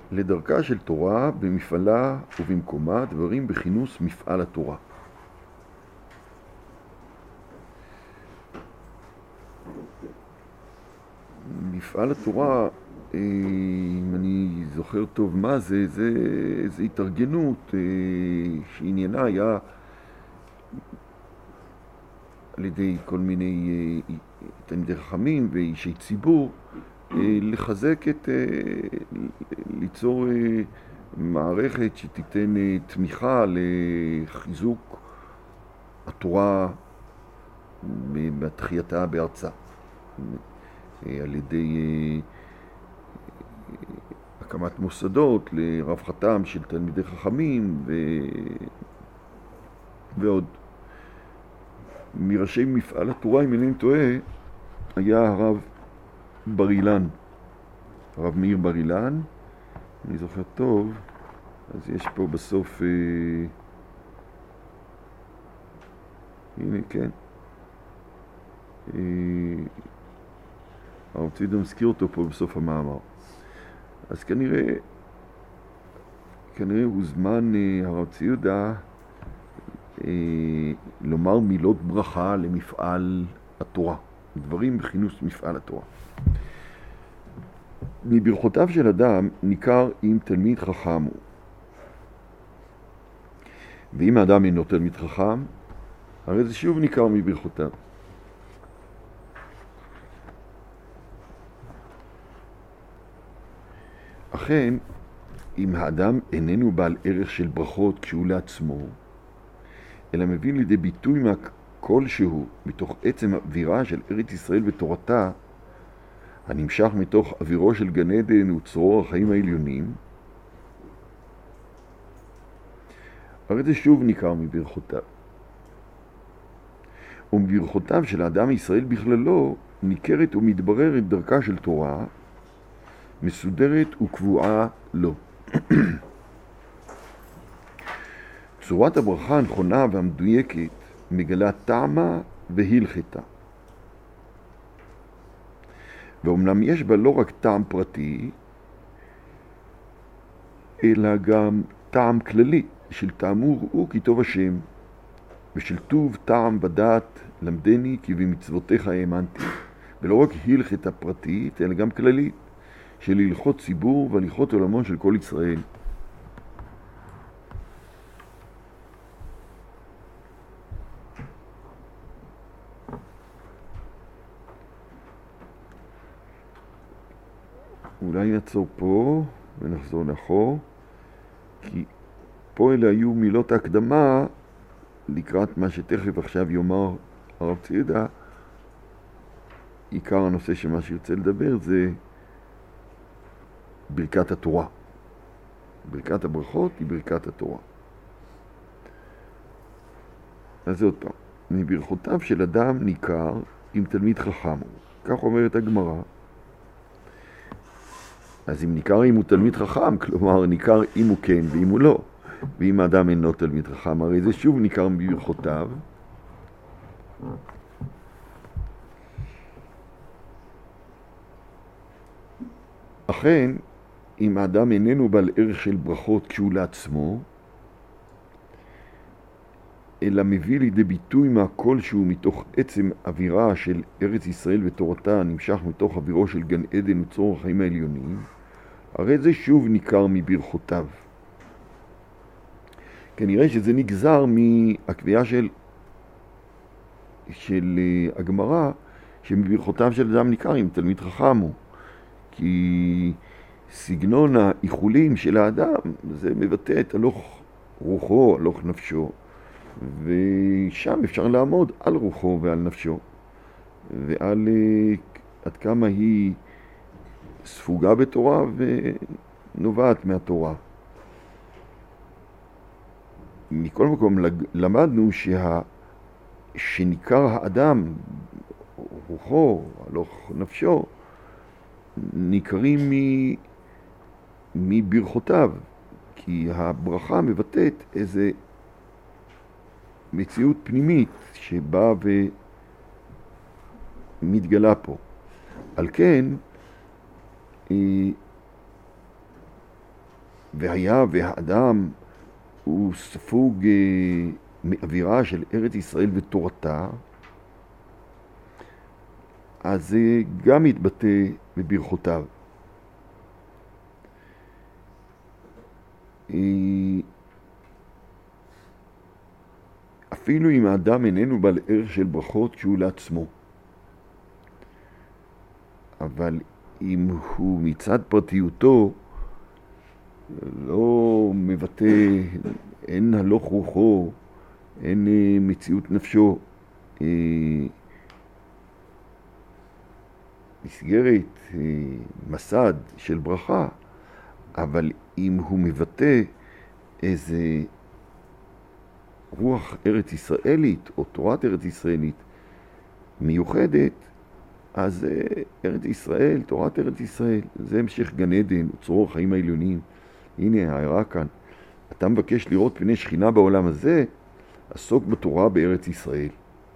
לדרכה של תורה במפעלה ובמקומה, דברים בכינוס מפעל התורה. מפעל התורה, אם אני זוכר טוב מה זה, זה התארגנות שעניינה היה על ידי כל מיני תלמידי חכמים ואישי ציבור, לחזק ליצור מערכת שתיתן תמיכה לחיזוק התורה בתחייתה בארצה, על ידי הקמת מוסדות לרווחתם של תלמידי חכמים ועוד. מראשי מפעל התורה, אם אינני טועה, היה הרב בר-אילן, הרב מאיר בר-אילן, אני זוכר טוב. אז יש פה בסוף, הנה, כן, הרב ציודה מזכיר אותו פה בסוף המאמר. אז כנראה הוזמן הרב ציודה לומר מילות ברכה למפעל התורה, דברים בכינוס מפעל התורה. מברכותיו של אדם ניכר אם תלמיד חכם הוא. ואם האדם אינו תלמיד חכם, הרי זה שוב ניכר מברכותיו. אכן, אם האדם איננו בעל ערך של ברכות כשהוא לעצמו, אלא מביא לידי ביטוי כלשהו מתוך עצם האווירה של ארץ ישראל ותורתה, הנמשך מתוך אווירו של גן עדן וצרור החיים העליונים, הרי זה שוב ניכר מברכותיו. ומברכותיו של האדם ישראל בכללו ניכרת ומתבררת דרכה של תורה, מסודרת וקבועה לו. צורת הברכה הנכונה והמדויקת מגלה טעמה והלכתה. ואומנם יש בה לא רק טעם פרטי, אלא גם טעם כללי של טעמו ראו כי טוב השם, ושל טוב טעם בדעת למדני כי במצוותיך האמנתי. ולא רק הלכתה פרטית, אלא גם כללית, של הלכות ציבור והליכות עולמו של כל ישראל. אולי נעצור פה ונחזור לאחור, כי פה אלה היו מילות ההקדמה לקראת מה שתכף עכשיו יאמר הרב ציודה. עיקר הנושא שמה שירצה לדבר זה ברכת התורה. ברכת הברכות היא ברכת התורה. אז זה עוד פעם, מברכותיו של אדם ניכר אם תלמיד חכם הוא. כך אומרת הגמרא. אז אם ניכר אם הוא תלמיד חכם, כלומר ניכר אם הוא כן ואם הוא לא. ואם האדם אינו תלמיד חכם, הרי זה שוב ניכר מברכותיו. אכן, אם האדם איננו בעל ערך של ברכות כשהוא לעצמו, אלא מביא לידי ביטוי מהכל שהוא מתוך עצם אווירה של ארץ ישראל ותורתה, נמשך מתוך אווירו של גן עדן וצרור החיים העליונים, הרי זה שוב ניכר מברכותיו. כנראה שזה נגזר מהקביעה של הגמרא, שמברכותיו של אדם ניכר אם תלמיד חכם הוא. כי סגנון האיחולים של האדם זה מבטא את הלוך רוחו, הלוך נפשו, ושם אפשר לעמוד על רוחו ועל נפשו, ועל עד כמה היא ספוגה בתורה ונובעת מהתורה. מכל מקום למדנו שניכר האדם, רוחו, הלוך נפשו, ניכרים מברכותיו, כי הברכה מבטאת איזה מציאות פנימית שבאה ומתגלה פה. על כן, והיה והאדם הוא ספוג מאווירה של ארץ ישראל ותורתה, אז זה גם מתבטא בברכותיו. אפילו אם האדם איננו בעל ערך של ברכות שהוא לעצמו, אבל אם הוא מצד פרטיותו לא מבטא, אין הלוך רוחו, אין מציאות נפשו, מסגרת, מסד של ברכה, אבל אם הוא מבטא איזה רוח ארץ ישראלית או תורת ארץ ישראלית מיוחדת, אז ארץ ישראל, תורת ארץ ישראל, זה המשך גן עדן, צרור החיים העליונים. הנה הערה כאן, אתה מבקש לראות פני שכינה בעולם הזה, עסוק בתורה בארץ ישראל.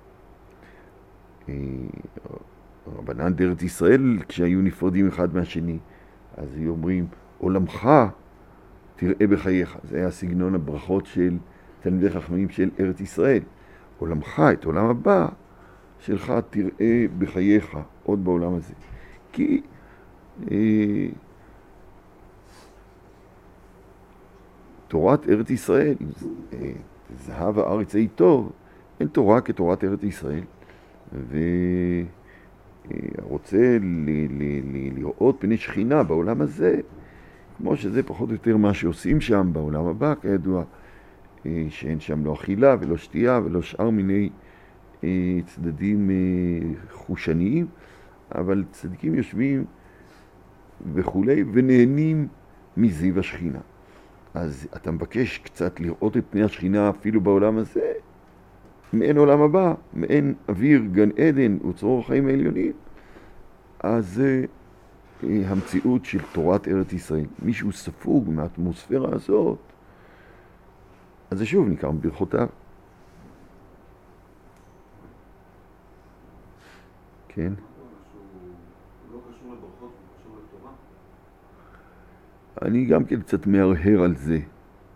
רבנן בארץ ישראל, כשהיו נפרדים אחד מהשני, אז היו אומרים, עולמך תראה בחייך. זה היה סגנון הברכות של תלמידי חכמים של ארץ ישראל. עולמך, את עולם הבא שלך תראה בחייך, עוד בעולם הזה. כי תורת ארץ ישראל, זהב הארץ היא טוב, אין תורה כתורת ארץ ישראל, ורוצה לראות פני שכינה בעולם הזה, כמו שזה פחות או יותר מה שעושים שם בעולם הבא, כידוע, שאין שם לא אכילה ולא שתייה ולא שאר מיני צדדים חושניים, אבל צדיקים יושבים וכולי ונהנים מזיו השכינה. אז אתה מבקש קצת לראות את פני השכינה אפילו בעולם הזה, מעין עולם הבא, מעין אוויר גן עדן וצרור החיים העליונים, אז זה המציאות של תורת ארץ ישראל. מישהו ספוג מהאטמוספירה הזאת, אז זה שוב נקרא ברכותיו. כן? לא קשור לברכות, הוא קשור לתורה. אני גם כן קצת מהרהר על זה.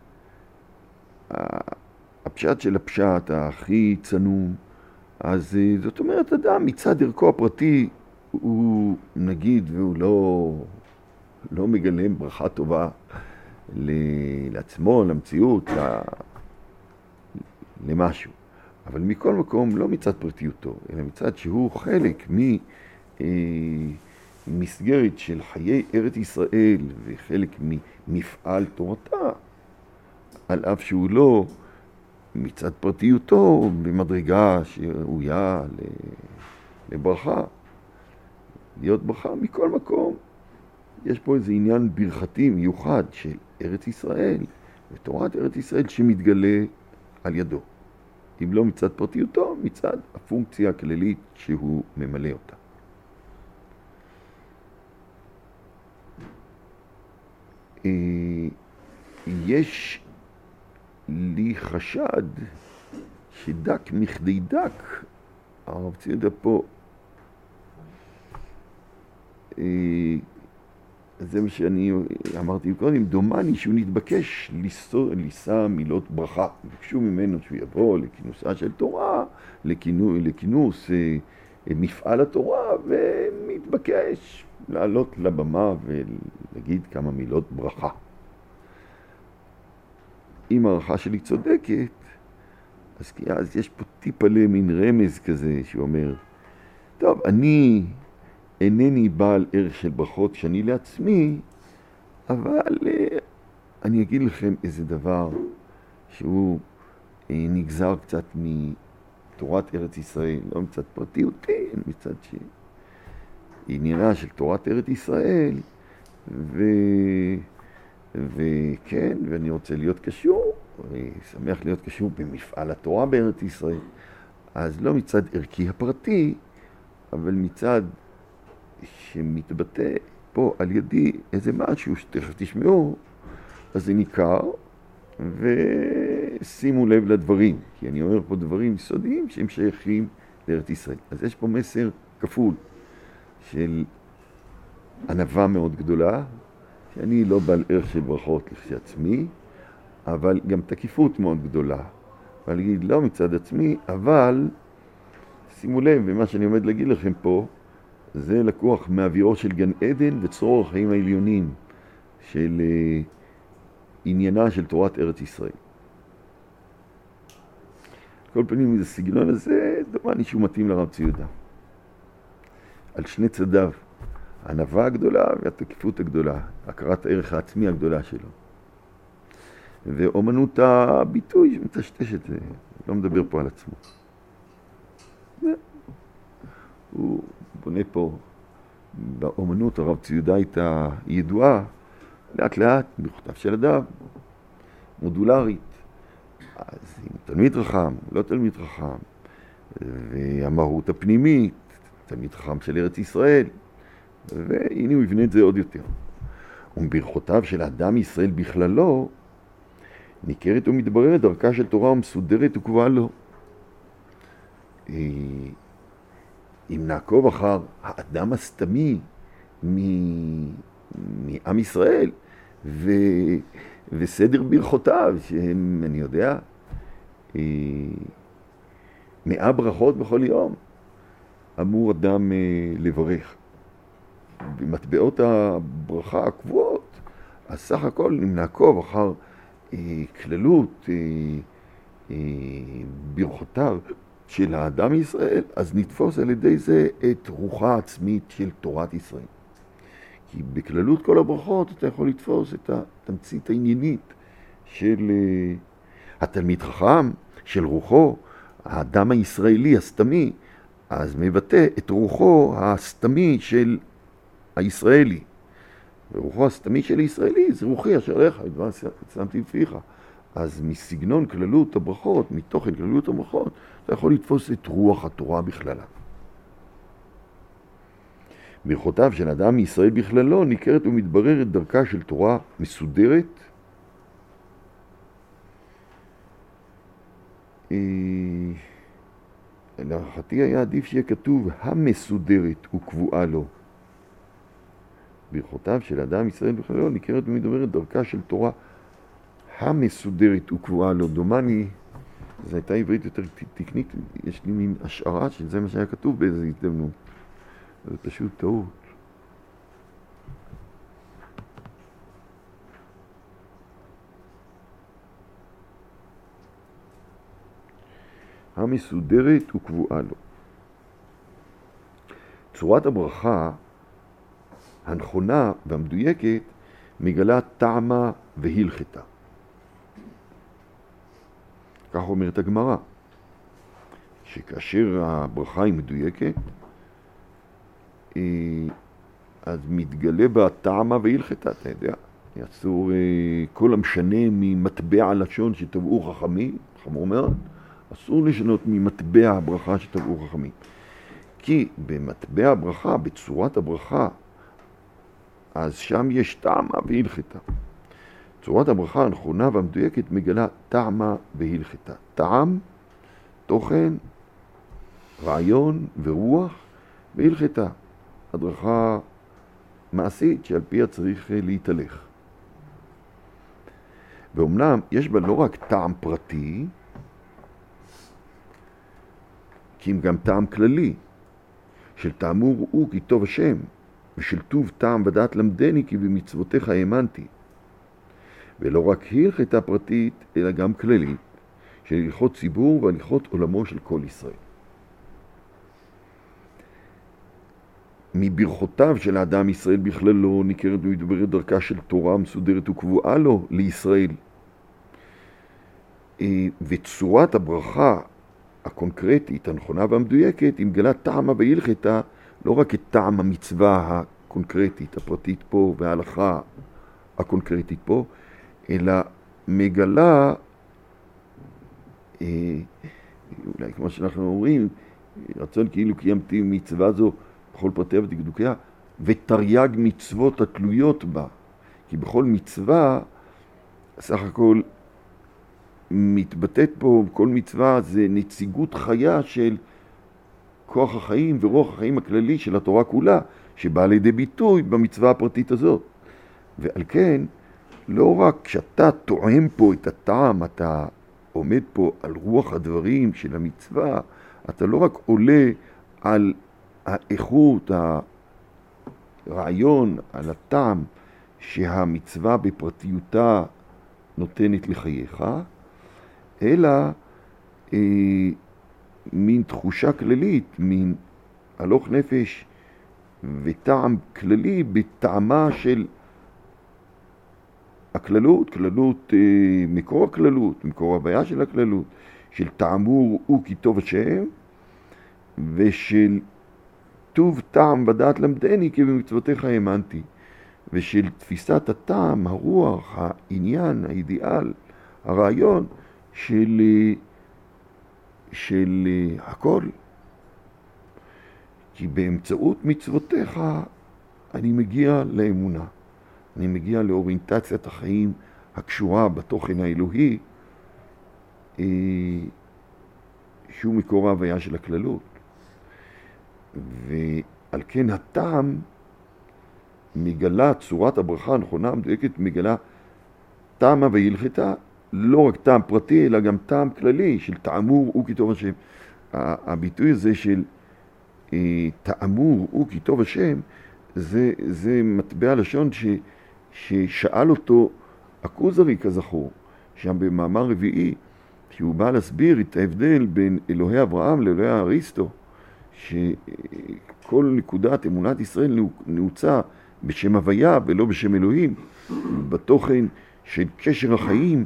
הפשט של הפשט, הכי צנום, אז זאת אומרת, אדם מצד ערכו הפרטי, הוא נגיד, והוא לא מגלם ברכה טובה לעצמו, למציאות, למשהו. אבל מכל מקום, לא מצד פרטיותו, אלא מצד שהוא חלק ממסגרת של חיי ארץ ישראל וחלק ממפעל תורתה, על אף שהוא לא מצד פרטיותו במדרגה שראויה לברכה, להיות ברכה. מכל מקום, יש פה איזה עניין ברכתי מיוחד של ארץ ישראל ותורת ארץ ישראל שמתגלה על ידו. אם לא מצד פרטיותו, מצד הפונקציה הכללית שהוא ממלא אותה. יש לי חשד שדק מכדי דק, הרב ציודה פה, זה מה שאני אמרתי קודם, דומני שהוא נתבקש לישא מילות ברכה. ביקשו ממנו שהוא יבוא לכינוסה של תורה, לכינוס מפעל התורה, ומתבקש לעלות לבמה ולהגיד כמה מילות ברכה. אם הערכה שלי צודקת, אז יש פה טיפה למין רמז כזה שאומר, טוב, אני אינני בעל ערך של ברכות שאני לעצמי, אבל אני אגיד לכם איזה דבר שהוא נגזר קצת מתורת ארץ ישראל, לא מצד פרטיותי, מצד עניינה של תורת ארץ ישראל, וכן, ואני רוצה להיות קשור, שמח להיות קשור במפעל התורה בארץ ישראל, אז לא מצד ערכי הפרטי, אבל מצד שמתבטא פה על ידי איזה משהו שתכף תשמעו, אז זה ניכר, ושימו לב לדברים, כי אני אומר פה דברים סודיים שהם שייכים לארץ ישראל. אז יש פה מסר כפול של ענווה מאוד גדולה, שאני לא בעל ערך של ברכות כשעצמי, אבל גם תקיפות מאוד גדולה. ואני אגיד לא מצד עצמי, אבל שימו לב, ומה שאני עומד להגיד לכם פה, זה לקוח מאווירו של גן עדן וצרור החיים העליונים של עניינה של תורת ארץ ישראל. כל פנים, איזה סגנון הזה, דומני שהוא מתאים לרב צבי יהודה. על שני צדיו, הענווה הגדולה והתקיפות הגדולה, הכרת הערך העצמי הגדולה שלו. ואומנות הביטוי שמטשטשת, לא מדבר פה על עצמו. הוא בונה פה, באומנות הרב צבי יהודה הייתה ידועה, לאט לאט, בכתב של אדם, מודולרית. אז אם תלמיד חכם, לא תלמיד חכם, והמהות הפנימית, תלמיד חכם של ארץ ישראל, והנה הוא יבנה את זה עוד יותר. וברכותיו של האדם ישראל בכללו, ניכרת ומתבררת דרכה של תורה ומסודרת וקבועה לו. אם נעקוב אחר האדם הסתמי מעם ישראל וסדר ברכותיו, שהם, אני יודע, 100 ברכות בכל יום, אמור אדם לברך. במטבעות הברכה הקבועות, אז סך הכל אם נעקוב אחר כללות ברכותיו של האדם ישראל, אז נתפוס על ידי זה את רוחה העצמית של תורת ישראל. כי בכללות כל הברכות אתה יכול לתפוס את התמצית העניינית של התלמיד חכם, של רוחו, האדם הישראלי הסתמי, אז מבטא את רוחו הסתמי של הישראלי. ורוחו הסתמי של הישראלי זה רוחי אשר לך, דבר שמתי בפיך. אז מסגנון כללות הברכות, מתוכן כללות הברכות, אתה יכול לתפוס את רוח התורה בכללה. ברכותיו של אדם מישראל בכללו ניכרת ומתבררת דרכה של תורה מסודרת, להערכתי היה עדיף שיהיה כתוב המסודרת וקבועה לו. ברכותיו של אדם ישראל בכללו ניכרת ומתבררת דרכה של תורה המסודרת וקבועה לו. דומני, זו הייתה עברית יותר תקנית, יש לי מין השערה שזה מה שהיה כתוב באיזו הזדמנות. זה פשוט טעות. המסודרת וקבועה לו. צורת הברכה הנכונה והמדויקת מגלה טעמה והלכתה. כך אומרת הגמרא, שכאשר הברכה היא מדויקת, אז מתגלה בה טעמה והלכתה, אתה יודע. יצור כל המשנה ממטבע הלשון שטבעו חכמים, חמור מאוד, אסור לשנות ממטבע הברכה שטבעו חכמים. כי במטבע הברכה, בצורת הברכה, אז שם יש טעמה והלכתה. צורת הברכה הנכונה והמדויקת מגלה טעמה והלכתה. טעם, תוכן, רעיון ורוח והלכתה. הדרכה מעשית שעל פיה צריך להתהלך. ואומנם יש בה לא רק טעם פרטי, כי אם גם טעם כללי, של תאמור הוא כי טוב השם, ושל טוב טעם ודעת למדני כי במצוותיך האמנתי. ולא רק היא הלכתה פרטית, אלא גם כללית, של הלכות ציבור והליכות עולמו של כל ישראל. מברכותיו של האדם ישראל בכללו ניכרת ומתבררת דרכה של תורה מסודרת וקבועה לו לישראל. וצורת הברכה הקונקרטית, הנכונה והמדויקת, היא מגלה טעמה והלכתה, לא רק את טעם המצווה הקונקרטית, הפרטית פה, וההלכה הקונקרטית פה, אלא מגלה, אולי כמו שאנחנו אומרים, רצון כאילו קיימתי מצווה זו בכל פרטיה ודקדוקיה, ותרי"ג מצוות התלויות בה. כי בכל מצווה, סך הכל מתבטאת פה, כל מצווה זה נציגות חיה של כוח החיים ורוח החיים הכללי של התורה כולה, שבאה לידי ביטוי במצווה הפרטית הזאת. ועל כן, לא רק כשאתה טועם פה את הטעם, אתה עומד פה על רוח הדברים של המצווה, אתה לא רק עולה על האיכות, הרעיון, על הטעם שהמצווה בפרטיותה נותנת לחייך, אלא מין תחושה כללית, מין הלוך נפש וטעם כללי בטעמה של הכללות, כללות, מקור הכללות, מקור הבעיה של הכללות, של טעמור הוא כי טוב השם, ושל טוב טעם בדעת למדני כי במצוותיך האמנתי, ושל תפיסת הטעם, הרוח, העניין, האידיאל, הרעיון של הכל. כי באמצעות מצוותיך אני מגיע לאמונה. אני מגיע לאוריינטציית החיים הקשורה בתוכן האלוהי, שהוא מקור ההוויה של הכללות. ועל כן הטעם מגלה צורת הברכה הנכונה המדויקת, מגלה טעמה והלכתה, לא רק טעם פרטי, אלא גם טעם כללי של טעמור הוא כי טוב השם. הביטוי הזה של טעמור הוא כי טוב השם, זה מטבע לשון ששאל אותו הכוזרי כזכור, שם במאמר רביעי, שהוא בא להסביר את ההבדל בין אלוהי אברהם לאלוהי אריסטו, שכל נקודת אמונת ישראל נעוצה בשם הוויה ולא בשם אלוהים, בתוכן של קשר החיים,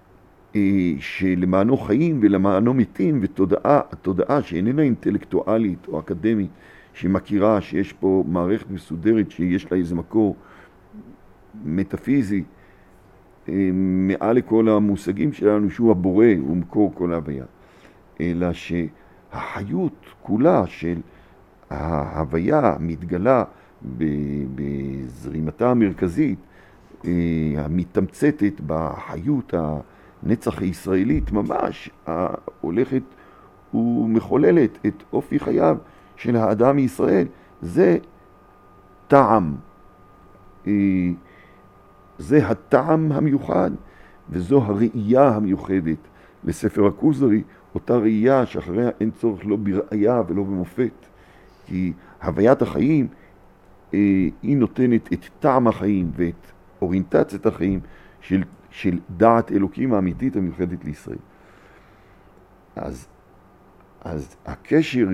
שלמענו חיים ולמענו מתים, ותודעה שאיננה אינטלקטואלית או אקדמית, שמכירה שיש פה מערכת מסודרת שיש לה איזה מקור מטאפיזי, מעל לכל המושגים שלנו שהוא הבורא, הוא מקור כל ההוויה. אלא שהחיות כולה של ההוויה מתגלה בזרימתה המרכזית, המתמצתת בחיות הנצח הישראלית ממש, הולכת ומחוללת את אופי חייו של האדם מישראל. זה טעם, זה הטעם המיוחד, וזו הראייה המיוחדת לספר הכוזרי, אותה ראייה שאחריה אין צורך לא בראייה ולא במופת, כי הוויית החיים היא נותנת את טעם החיים ואת אוריינטציית החיים של דעת אלוקים האמיתית המיוחדת לישראל. אז הקשר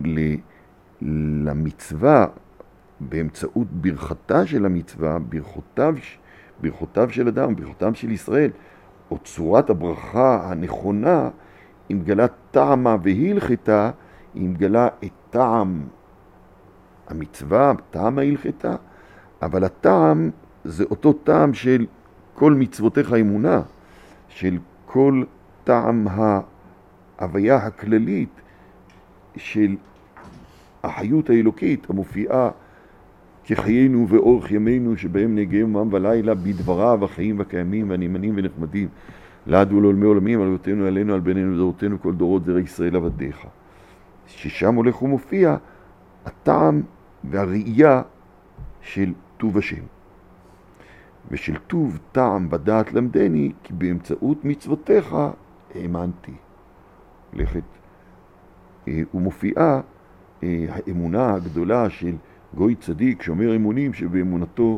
למצווה באמצעות ברכתה של המצווה, ברכותיו של אדם, ברכותם של ישראל, או צורת הברכה הנכונה, היא מגלה טעמה והלכתה, היא מגלה את טעם המצווה, טעם ההלכתה, אבל הטעם זה אותו טעם של כל מצוותיך האמונה, של כל טעם ההוויה הכללית של החיות האלוקית המופיעה כחיינו ואורך ימינו שבהם נגע יומם ולילה בדבריו החיים והקיימים והנאמנים ונחמדים לעד ולעולמי עולמים על אבותינו עלינו על בנינו ודורותינו כל דורות זרעי ישראל עבדיך, ששם הולך ומופיע הטעם והראייה של טוב השם ושל טוב טעם בדעת למדני כי באמצעות מצוותיך האמנתי. הולכת ומופיעה האמונה הגדולה של גוי צדיק שאומר אמונים שבאמונתו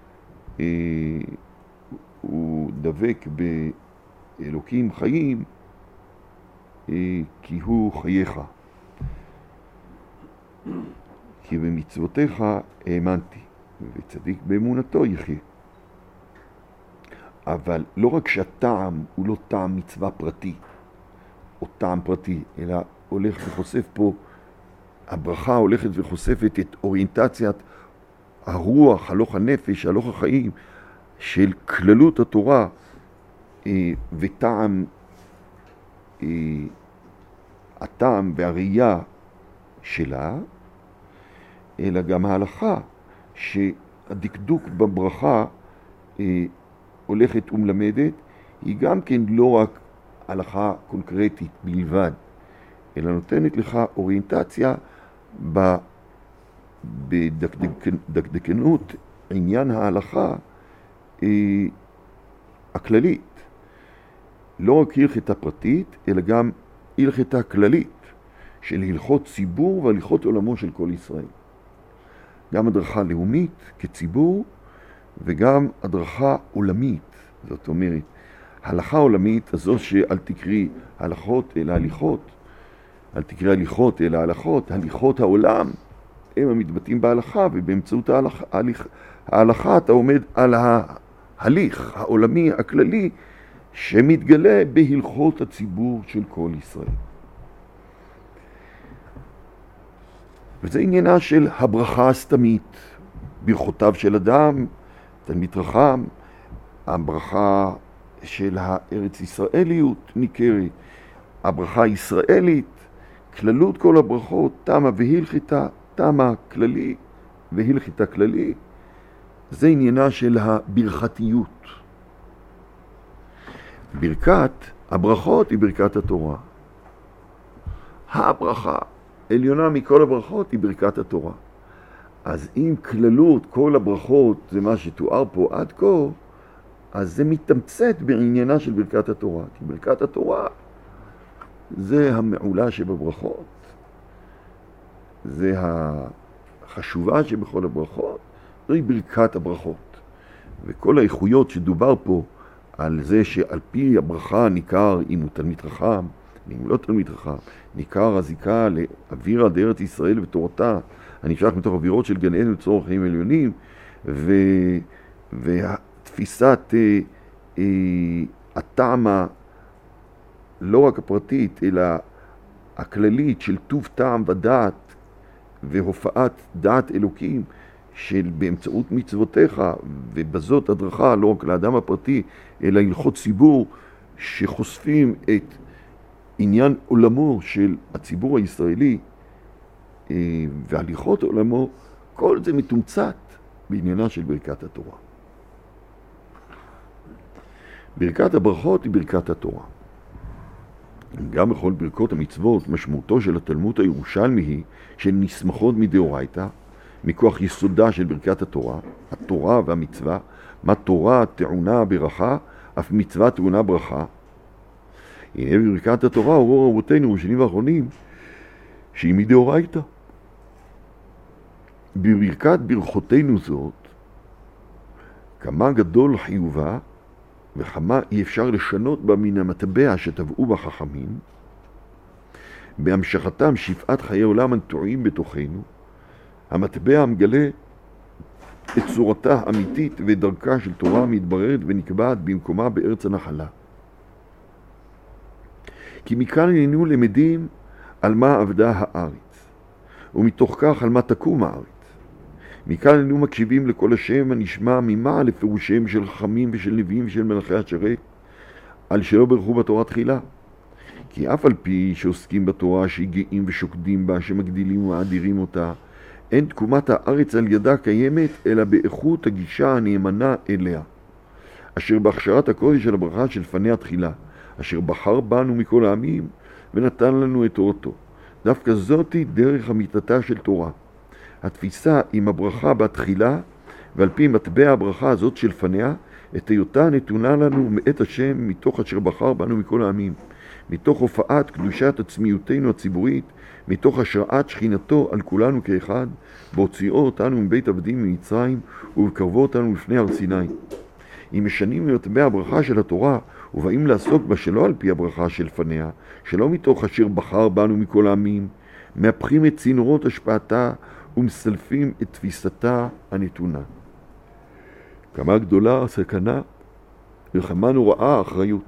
הוא דבק באלוקים חיים כי הוא חייך, כי במצוותיך האמנתי, וצדיק באמונתו יחיה. אבל לא רק שהטעם הוא לא טעם מצווה פרטי או טעם פרטי, אלא הולך וחושף פה, הברכה הולכת וחושפת את אוריינטציית הרוח, הלוך הנפש, הלוך החיים של כללות התורה וטעם, הטעם והראייה שלה, אלא גם ההלכה שהדקדוק בברכה הולכת ומלמדת, היא גם כן לא רק הלכה קונקרטית בלבד, אלא נותנת לך אוריינטציה בדקדקנות עניין ההלכה הכללית. לא רק הלכתה פרטית, אלא גם הלכתה כללית של הלכות ציבור והליכות עולמו של כל ישראל. גם הדרכה לאומית כציבור וגם הדרכה עולמית. זאת אומרת, הלכה עולמית, הזו שאל תקרי הלכות אלא הליכות, אל תקרי הליכות אלא הלכות, הליכות העולם הם המתבטאים בהלכה, ובאמצעות ההלכה אתה עומד על ההליך העולמי הכללי שמתגלה בהלכות הציבור של כל ישראל. וזה עניינה של הברכה הסתמית, ברכותיו של אדם, תלמיד חכם, הברכה של הארץ ישראליות ניכרת, הברכה הישראלית, כללות כל הברכות, תמה והלכתה, תמה כללי והלכתה כללי, זה עניינה של הברכתיות. ברכת הברכות היא ברכת התורה. הברכה עליונה מכל הברכות היא ברכת התורה. אז אם כללות כל הברכות זה מה שתואר פה עד כה, אז זה מתמצת בעניינה של ברכת התורה. כי ברכת התורה זה המעולה שבברכות, זה החשובה שבכל הברכות, זוהי ברכת הברכות. וכל האיכויות שדובר פה על זה שעל פי הברכה ניכר אם הוא תלמיד חכם, אם לא תלמיד חכם, ניכר הזיקה לאווירה דארץ ישראל ותורתה, הנמשך מתוך אווירות של גן עדן וצורך חיים עליונים, והתפיסת הטעם לא רק הפרטית, אלא הכללית של טוב טעם ודעת והופעת דעת אלוקים של באמצעות מצוותיך, ובזאת הדרכה לא רק לאדם הפרטי, אלא הלכות ציבור שחושפים את עניין עולמו של הציבור הישראלי והליכות עולמו, כל זה מתומצת בעניינה של ברכת התורה. ברכת הברכות היא ברכת התורה. גם בכל ברכות המצוות, משמעותו של התלמוד הירושלמי היא שנסמכות מדאורייתא, מכוח יסודה של ברכת התורה, התורה והמצווה, מה תורה טעונה ברכה, אף מצווה טעונה ברכה. הנה בברכת התורה אורו רבותינו בשנים האחרונים, שהיא מדאורייתא. בברכת ברכותינו זאת, כמה גדול חיובה, וכמה אי אפשר לשנות בה מן המטבע שטבעו בחכמים, בהמשכתם שפעת חיי עולם הנטועים בתוכנו, המטבע המגלה את צורתה האמיתית ודרכה של תורה מתבררת ונקבעת במקומה בארץ הנחלה. כי מכאן איננו למדים על מה עבדה הארץ, ומתוך כך על מה תקום הארץ. מכאן איננו מקשיבים לכל השם הנשמע ממעל לפירושיהם של חכמים ושל נביאים ושל מלאכי השרת, על שלא ברכו בתורה תחילה. כי אף על פי שעוסקים בתורה שהגאים ושוקדים בה, שמגדילים ומאדירים אותה, אין תקומת הארץ על ידה קיימת, אלא באיכות הגישה הנאמנה אליה, אשר בהכשרת הקודש של הברכה של פניה תחילה, אשר בחר בנו מכל העמים ונתן לנו את תורתו. דווקא זאתי דרך אמיתתה של תורה. התפיסה עם הברכה בתחילה, ועל פי מטבע הברכה הזאת של פניה, את היותה נתונה לנו מאת השם מתוך אשר בחר בנו מכל העמים, מתוך הופעת קדושת עצמיותנו הציבורית, מתוך השראת שכינתו על כולנו כאחד, בהוציאו אותנו מבית עבדים ממצרים ובקרבו אותנו לפני הר סיני. אם משנים ממטבע הברכה של התורה ובאים לעסוק בה שלא על פי הברכה של פניה, שלא מתוך אשר בחר בנו מכל העמים, מהפכים את צינורות השפעתה ומסלפים את תפיסתה הנתונה. כמה גדולה הסכנה וכמה נוראה האחריות.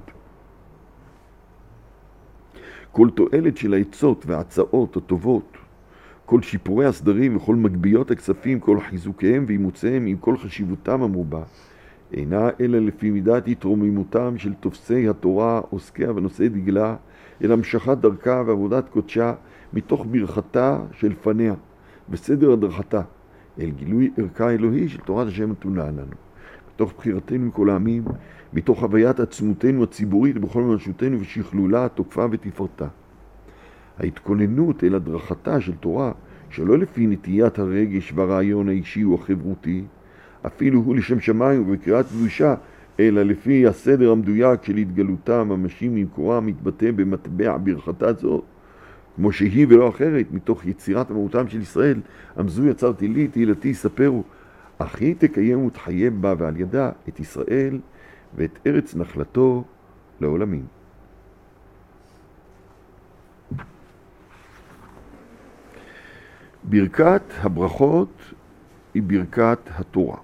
כל תועלת של העצות וההצעות הטובות, כל שיפורי הסדרים וכל מגביות הכספים, כל חיזוקיהם ואימוציהם עם כל חשיבותם המרובה, אינה אלא לפי מידת התרוממותם של תופסי התורה, עוסקיה ונושאי דגלה, אלא המשכת דרכה ועבודת קודשה מתוך ברכתה של פניה וסדר הדרכתה, אל גילוי ערכה האלוהי של תורת השם נתונה לנו. מתוך בחירתנו מכל העמים, מתוך חוויית עצמותנו הציבורית בכל מרשותנו ושכלולה, תוקפה ותפארתה. ההתכוננות אל הדרכתה של תורה, שלא לפי נטיית הרגש והרעיון האישי או החברותי, אפילו הוא לשם שמיים ובקריאת קדושה, אלא לפי הסדר המדויק של התגלותה הממשי ממקורה מתבטא במטבע ברכתה זו, כמו שהיא ולא אחרת, מתוך יצירת המהותם של ישראל, עמזו יצרתי לי, תהילתי יספרו, אך היא תקיים ותחיה בה ועל ידה את ישראל ואת ארץ נחלתו לעולמים. ברכת הברכות היא ברכת התורה.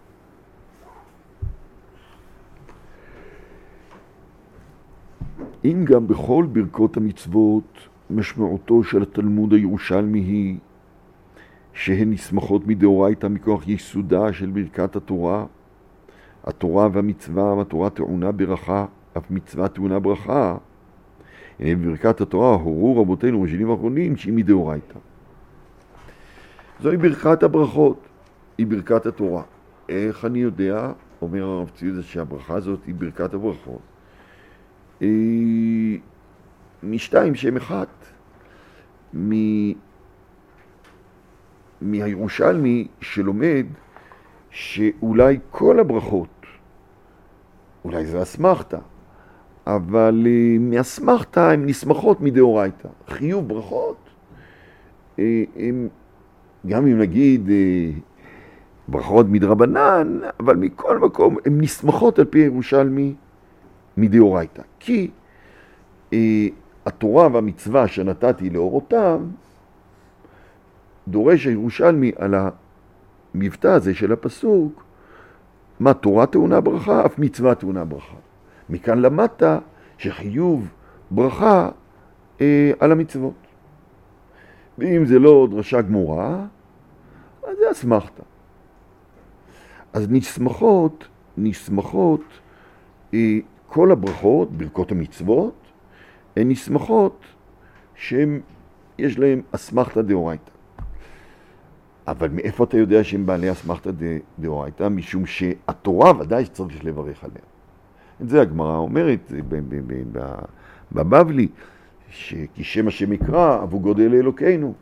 אם גם בכל ברכות המצוות משמעותו של התלמוד הירושלמי היא שהן נסמכות מדאורייתא מכוח יסודה של ברכת התורה, התורה והמצווה, והתורה טעונה ברכה, אף מצווה טעונה ברכה. הנה בברכת התורה הורו רבותינו ראשונים האחרונים שהיא מדאורייתא. זוהי ברכת הברכות, היא ברכת התורה. איך אני יודע, אומר הרב ציודה, שהברכה הזאת היא ברכת הברכות? משתיים שם אחד, מהירושלמי שלומד שאולי כל הברכות, אולי זה אסמכתא, אבל מאסמכתא הן נסמכות מדאורייתא. חיוב ברכות, גם אם נגיד ברכות מדרבנן, אבל מכל מקום הן נסמכות על פי הירושלמי מדאורייתא. כי התורה והמצווה שנתתי לאורותם, דורש הירושלמי על המבטא הזה של הפסוק, מה תורה טעונה ברכה, אף מצווה טעונה ברכה. מכאן למדת שחיוב ברכה על המצוות. ואם זה לא דרשה גמורה, אז זה אסמכתא. אז נסמכות כל הברכות, ברכות המצוות, הן נסמכות שיש להן אסמכתא דאורייתא. אבל מאיפה אתה יודע שהם בעלי אסמכתא דאורייתא? משום שהתורה ודאי שצריך לברך עליה. את זה הגמרא אומרת בבבלי, כי שם השם יקרא, אבו גודל לאלוקינו.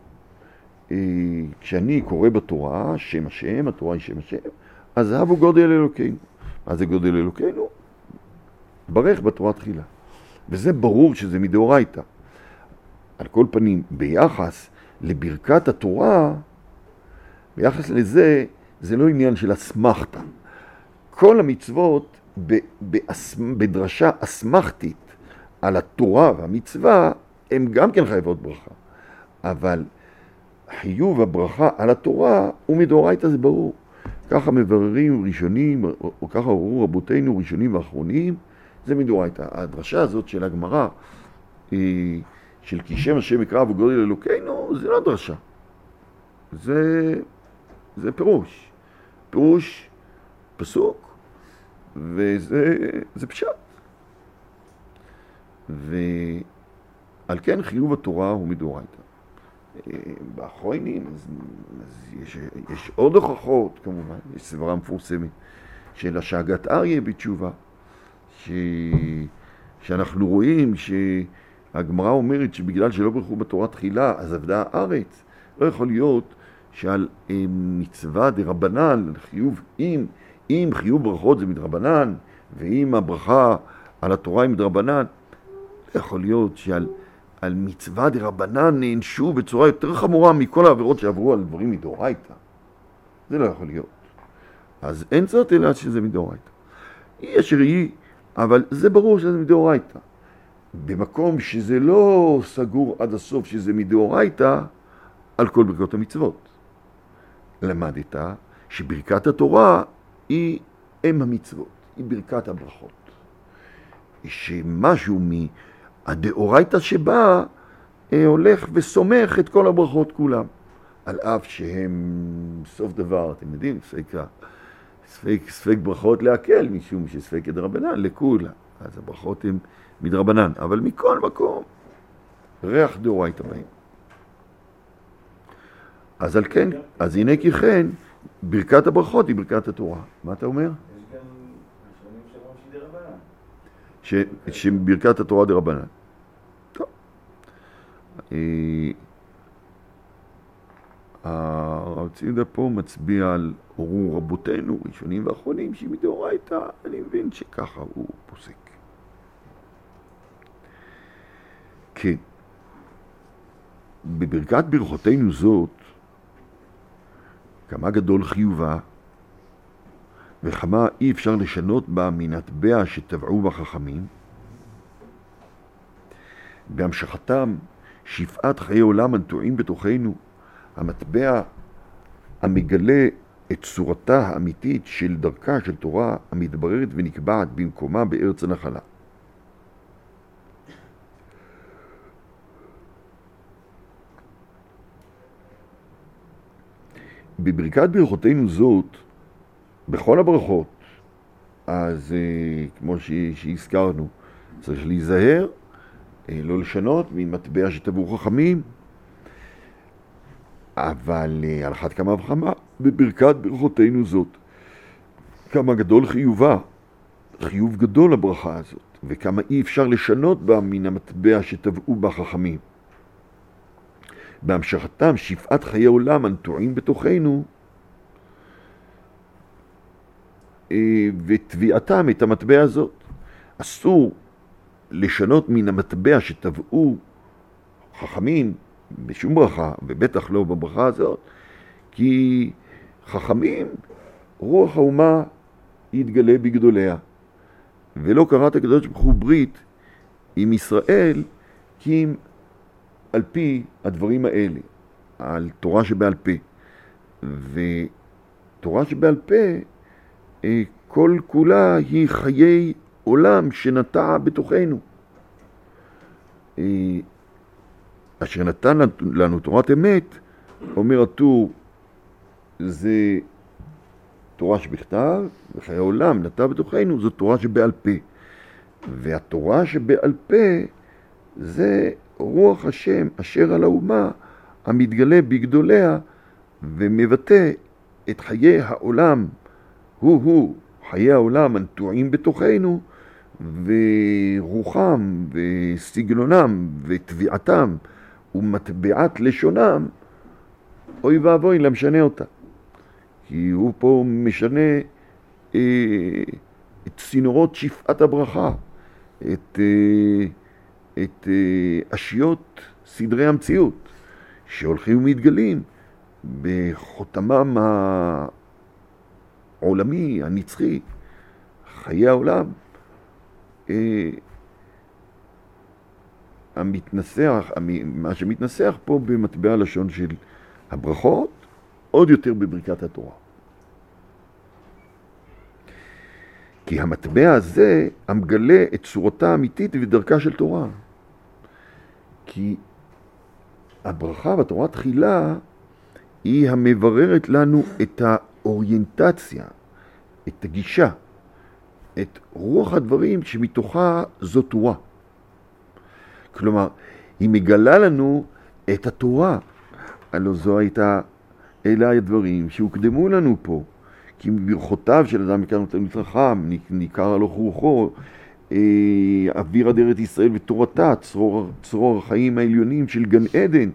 כשאני קורא בתורה, שם השם, התורה היא שם השם, אז אבו גודל לאלוקינו. מה זה גודל לאלוקינו? ברך בתורה תחילה. וזה ברור שזה מדאורייתא. על כל פנים, ביחס לברכת התורה, ביחס לזה, זה לא עניין של אסמכתא. כל המצוות בדרשה אסמכתית על התורה והמצווה, הן גם כן חייבות ברכה. אבל חיוב הברכה על התורה הוא מדאורייתא, זה ברור. ככה מבררים ראשונים, או ככה הורו רבותינו ראשונים ואחרונים, זה מדאורייתא. הדרשה הזאת של הגמרא, של כי שם השם יקרא וגודל אלוקינו, זה לא דרשה. זה פירוש. פירוש פסוק, וזה פשט. ועל כן חיוב התורה הוא מדאורייתא. באחרונים, אז יש עוד הוכחות, כמובן, יש סברה מפורסמת של השאגת אריה בתשובה, שאנחנו רואים שהגמרא אומרת שבגלל שלא ברכו בתורה תחילה, אז עבדה הארץ. לא יכול להיות שעל מצווה דרבנן, חיוב, אם חיוב ברכות זה מדרבנן, ואם הברכה על התורה היא מדרבנן, לא יכול להיות שעל מצווה דרבנן נענשו בצורה יותר חמורה מכל העבירות שעברו על דברים מדאורייתא. זה לא יכול להיות. אז אין צריך אלא שזה מדאורייתא. היא אשר היא, אבל זה ברור שזה מדאורייתא. במקום שזה לא סגור עד הסוף שזה מדאורייתא, על כל ברכות המצוות. למדת שברכת התורה היא אם המצוות, היא ברכת הברכות. שמשהו מהדאורייתא שבה הולך וסומך את כל הברכות כולם. על אף שהם סוף דבר, אתם יודעים, ספק ברכות להקל, משום שספק דרבנן לכולה. אז הברכות הן מדרבנן, אבל מכל מקום ריח דאורייתא בהם. אז על כן, אז הנה כי כן, ברכת הברכות היא ברכת התורה. מה אתה אומר? יש גם ראשונים שאומרים שהיא דרבנן. שברכת התורה דרבנן. טוב. הרב ציודה פה מצביע על אורו רבותינו, ראשונים ואחרונים, שהיא מדאורייתא, אני מבין שככה הוא פוסק. כן. בברכת ברכותינו זאת, כמה גדול חיובה, וכמה אי אפשר לשנות בה מנטבע שטבעו בחכמים, בהמשכתם שפעת חיי עולם הנטועים בתוכנו, המטבע המגלה את צורתה האמיתית של דרכה של תורה המתבררת ונקבעת במקומה בארץ הנחלה. בברכת ברכותינו זאת, בכל הברכות, אז כמו שהזכרנו, צריך להיזהר, לא לשנות ממטבע שטבעו חכמים, אבל על אחת כמה וכמה, בברכת ברכותינו זאת, כמה גדול חיובה, חיוב גדול הברכה הזאת, וכמה אי אפשר לשנות בה מן המטבע שטבעו בה חכמים. בהמשכתם שפעת חיי עולם הנטועים בתוכנו, וטביעתם את המטבע הזאת. אסור לשנות מן המטבע שטבעו חכמים בשום ברכה, ובטח לא בברכה הזאת, כי חכמים, רוח האומה יתגלה בגדוליה. ולא קראת הקדוש ברוך הוא ברית עם ישראל, כי אם על פי הדברים האלה, על תורה שבעל פה. ותורה שבעל פה, כל כולה היא חיי עולם שנטע בתוכנו. אשר נתן לנו תורת אמת, אומר הטור, זה תורה שבכתב, וחיי עולם נטע בתוכנו, זו תורה שבעל פה. והתורה שבעל פה זה רוח השם אשר על האומה המתגלה בגדוליה ומבטא את חיי העולם, הוא חיי העולם הנטועים בתוכנו, ורוחם וסגנונם וטביעתם ומטבעת לשונם, אוי ואבוי למשנה אותה. כי הוא פה משנה את צינורות שפעת הברכה, את אשיות סדרי המציאות שהולכים ומתגלים בחותמם העולמי, הנצחי, חיי העולם, המתנסח, מה שמתנסח פה במטבע הלשון של הברכות, עוד יותר בברכת התורה. כי המטבע הזה המגלה את צורתה האמיתית ודרכה של תורה. כי הברכה בתורה תחילה היא המבררת לנו את האוריינטציה, את הגישה, את רוח הדברים שמתוכה זו תורה. כלומר, היא מגלה לנו את התורה. הלוא זו הייתה, אלה הדברים שהוקדמו לנו פה. כי ברכותיו של אדם יקר תלמיד חכם, ניכר הלוך רוחו, אוויר אדרת ישראל ותורתה, צרור החיים העליונים של גן עדן,